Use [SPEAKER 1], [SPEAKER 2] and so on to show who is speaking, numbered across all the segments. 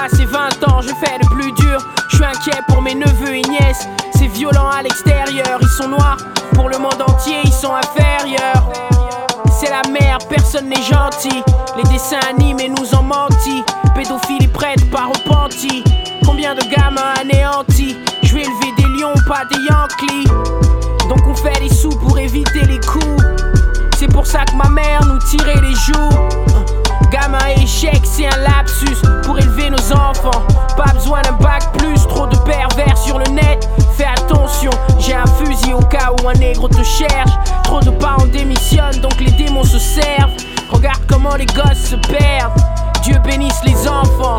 [SPEAKER 1] ces 20 ans, je fais le plus dur. Je suis inquiet pour mes neveux et nièces. C'est violent à l'extérieur, ils sont noirs. Pour le monde entier, ils sont inférieurs. C'est la merde, personne n'est gentil. Les dessins animés nous ont menti. Pédophilie prête, pas repentis. Combien de gamins anéantis. Je vais élever des lions, pas des Yankees. Donc on fait des sous pour éviter les coups. C'est pour ça que ma mère nous tirait les joues. Gamin échec, c'est un lapsus pour élever nos enfants. Pas besoin d'un bac plus, trop de pervers sur le net. Fais attention, j'ai un fusil au cas où un nègre te cherche. Trop de parents démissionnent, donc les démons se servent. Regarde comment les gosses se perdent. Dieu bénisse les enfants.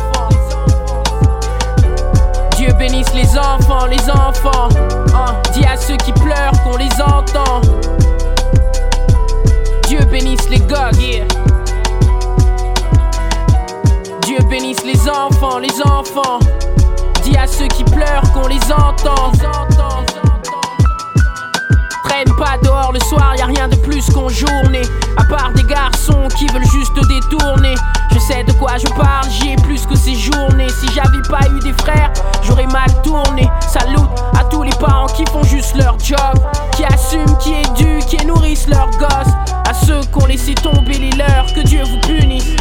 [SPEAKER 1] Dieu bénisse les enfants, les enfants. Dis à ceux qui pleurent qu'on les entend. Dieu bénisse les gosses, yeah. Dieu bénisse les enfants, les enfants. Dis à ceux qui pleurent qu'on les entend. Traîne pas dehors le soir, y'a rien de plus qu'en journée. À part des garçons qui veulent juste détourner. Je sais de quoi je parle, j'y ai plus que ces journées. Si j'avais pas eu des frères, j'aurais mal tourné. Salut à tous les parents qui font juste leur job, qui assument, qui éduquent, qui nourrissent leurs gosses. À ceux qui ont laissé tomber les leurs, que Dieu vous punisse.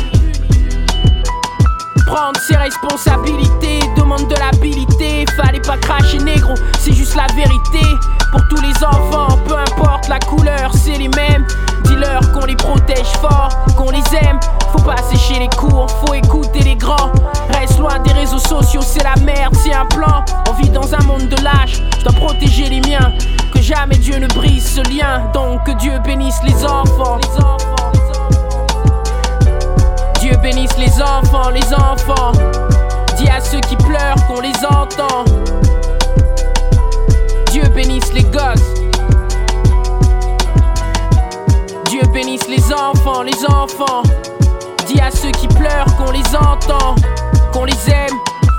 [SPEAKER 1] Prendre ses responsabilités demande de l'habilité. Fallait pas cracher négro, c'est juste la vérité. Pour tous les enfants, peu importe la couleur, c'est les mêmes. Dis-leur qu'on les protège fort, qu'on les aime. Faut pas sécher les cours, faut écouter les grands. Reste loin des réseaux sociaux, c'est la merde, c'est un plan. On vit dans un monde de lâches, je dois protéger les miens. Que jamais Dieu ne brise ce lien, donc que Dieu bénisse les enfants. Dieu bénisse les enfants, les enfants. Dis à ceux qui pleurent qu'on les entend. Dieu bénisse les gosses. Dieu bénisse les enfants, les enfants. Dis à ceux qui pleurent qu'on les entend, qu'on les aime.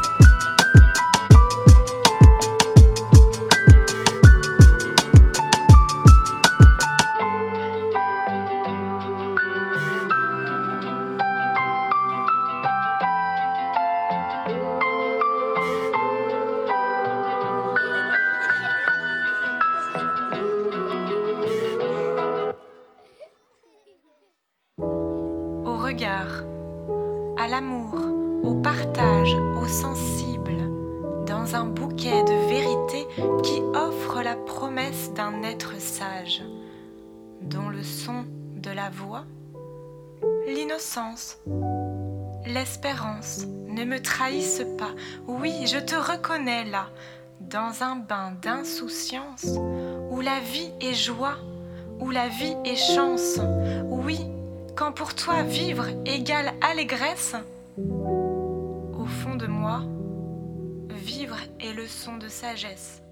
[SPEAKER 2] Au regard, à l'amour, au partage, au sensible, dans un bouquet de vérité qui offre la promesse d'un être sage, dont le son de la voix, l'innocence, l'espérance ne me trahissent pas. Oui, je te reconnais là, dans un bain d'insouciance, où la vie est joie, où la vie est chance. Oui, quand pour toi vivre égale allégresse, au fond de moi, vivre est leçon de sagesse.